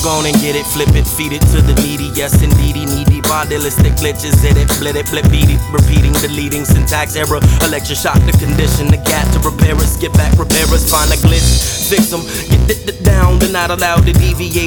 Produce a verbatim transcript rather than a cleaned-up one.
go on and get it, flip it, feed it to the needy. Yes, indeedy, needy, bodylistic glitches, hit it, split it, flip, beat it, repeating, deleting, syntax error, electric shock, the condition, the gap to repair us, get back, repair us, find a glitch, fix them, get it down, they're not allowed to deviate.